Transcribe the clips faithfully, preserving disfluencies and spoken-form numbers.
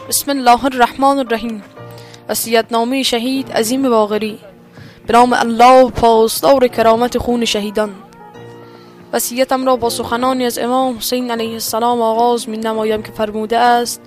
بسم الله الرحمن الرحیم. وصیت‌نامه شهید عظیم باقری. به نام الله، پاسدار کرامت خون شهیدان. وصیتم را با سخنانی از امام حسین علیه السلام آغاز می نمایم که فرموده است: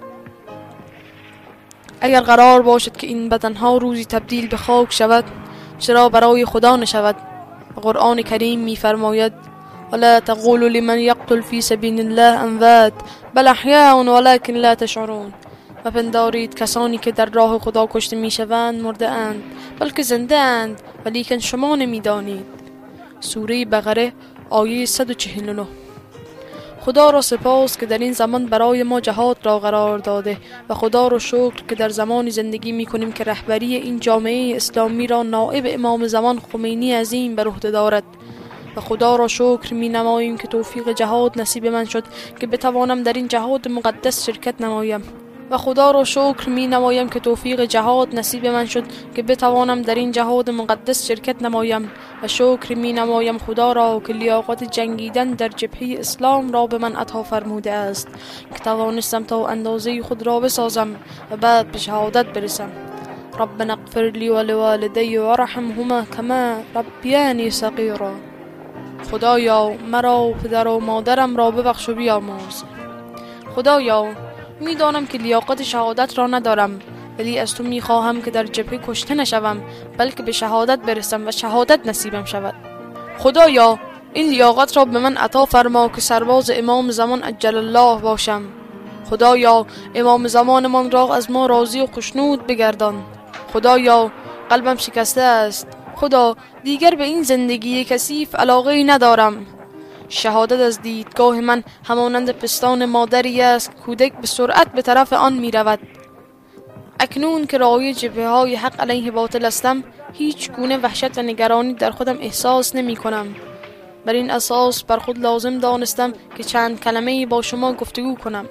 اگر قرار باشد که این بدنها روزی تبدیل به خاک شود، چرا برای خدا نشود؟ قرآن کریم می فرماید: ولا تقولوا لمن یقتل فی سبیل الله اموات بل احیاء ولکن لا تشعرون. و پندارید کسانی که در راه خدا کشته می شوند مرده اند، بلکه زنده اند ولیکن شما نمی دانید. سوره بقره آیه صد و چهل و نه. خدا را سپاس که در این زمان برای ما جهاد را قرار داده و خدا را شکر که در زمانی زندگی می کنیم که رهبری این جامعه اسلامی را نائب امام زمان خمینی عظیم بر عهده دارد. و خدا را شکر می نماییم که توفیق جهاد نصیب من شد که بتوانم در این جهاد مقدس شرکت نمایم. و خدا را شکر می نمایم که توفیق جهاد نصیب من شد که بتوانم در این جهاد مقدس شرکت نمایم. و شکر می نمایم خدا را که لیاقت جنگیدن در جبهه اسلام را به من عطا فرموده است که توانستم تا اندازه خود را بسازم و بعد به شهادت برسم. ربنا اغفر لی و لوالدی ورحمهما کما ربیانی صغیرا. خدایا مرا و پدر و مادرم را ببخش و بیامرز. خدایا میدانم که لیاقت شهادت را ندارم، ولی از تو میخواهم که در جبهه کشته نشوم، بلکه به شهادت برسم و شهادت نصیبم شود. خدایا این لیاقت را به من عطا فرما که سرباز امام زمان عجل الله باشم. خدایا امام زمانمان را از ما راضی و خوشنود بگردان. خدایا قلبم شکسته است. خدا دیگر به این زندگی کثیف علاقه ندارم. شهادت از دیدگاه من همانند پستان مادری است، کودک به سرعت به طرف آن می رود. اکنون که رای جبهه های حق علیه باطل هستم، هیچ گونه وحشت و نگرانی در خودم احساس نمی کنم. بر این اساس بر خود لازم دانستم که چند کلمه با شما گفتگو کنم.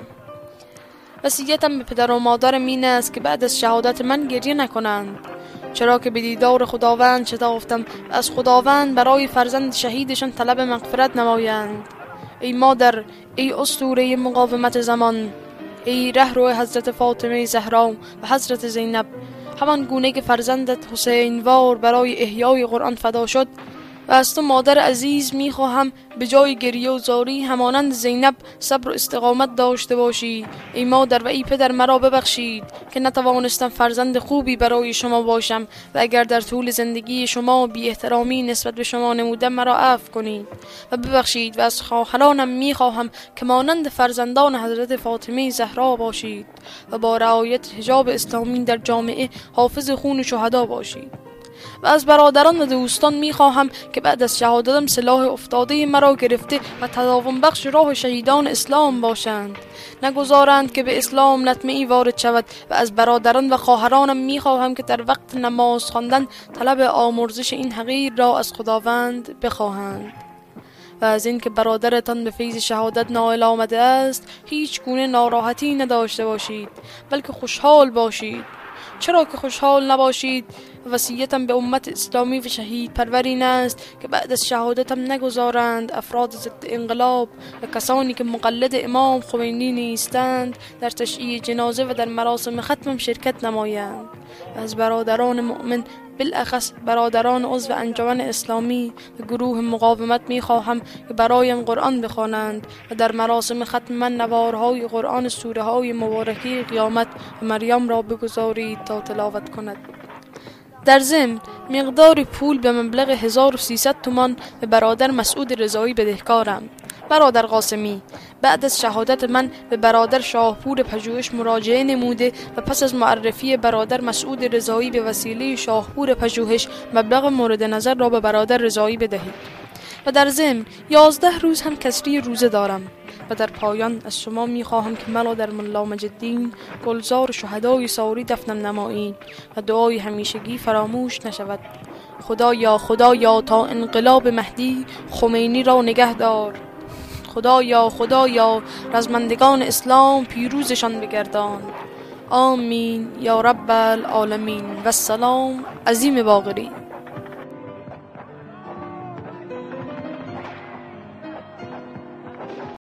وصیتم به پدر و مادرم این است که بعد از شهادت من گریه نکنند، چرا که به دیدار خداوند شتافتم و از خداوند برای فرزند شهیدشان طلب مغفرت نمایند. ای مادر، ای اسطوره مقاومت زمان، ای رهرو حضرت فاطمه زهرا و حضرت زینب، همان گونه که فرزندت حسین وار برای احیای قرآن فدا شد، و از تو مادر عزیز می خواهم به جای گریه و زاری همانند زینب صبر و استقامت داشته باشی. ای مادر و ای پدر، مرا ببخشید که نتوانستم فرزند خوبی برای شما باشم و اگر در طول زندگی شما بی احترامی نسبت به شما نمودم مرا عفو کنید و ببخشید. و از خواهرانم می خواهم که مانند فرزندان حضرت فاطمه زهرا باشید و با رعایت حجاب اسلامی در جامعه حافظ خون شهدا باشید. و از برادران و دوستان می خواهم که بعد از شهادتم سلاح افتاده مرا گرفته و تداوم بخش راه شهیدان اسلام باشند، نگذارند که به اسلام لطمه‌ای وارد شود. و از برادران و خواهرانم می خواهم که در وقت نماز خواندن طلب آمرزش این حقیر را از خداوند بخواهند. و از این که برادرتان به فیض شهادت نائل آمده است هیچ گونه ناراحتی نداشته باشید، بلکه خوشحال باشید. چرا که خوشحال نباشید؟ وصیتم به امت اسلامی و شهید پرورین است که بعد از شهادتم نگذارند افراد ضد انقلاب و کسانی که مقلد امام خمینی نیستند در تشییع جنازه و در مراسم ختمم شرکت نمایند. از برادران مؤمن، بالاخص برادران عضو انجمن اسلامی و گروه مقاومت می خواهم که برایم قرآن بخوانند و در مراسم ختم من نوارهای قرآن سوره های مبارکه قیامت و مریم را بگذارید تا تلاوت کند. در ضمن مقدار پول به مبلغ هزار و سیصد تومان به برادر مسعود رضایی بدهکارم. برادر قاسمی بعد از شهادت من به برادر شاهپور پژوهش مراجعه نموده و پس از معرفی برادر مسعود رضایی به وسیله شاهپور پژوهش مبلغ مورد نظر را به برادر رضایی بدهید. و در ضمن یازده روز هم کسری روزه دارم. و در پایان از شما می خواهم که مرا در ملا مجدین گلزار شهدای ساری دفنم نمایید و دعای همیشگی فراموش نشود. خدایا خدایا تا انقلاب مهدی خمینی را نگه دار. خدایا خدایا رزمندگان اسلام پیروزشان بگردان. آمین یا رب العالمین. و السلام. عظیم باقری.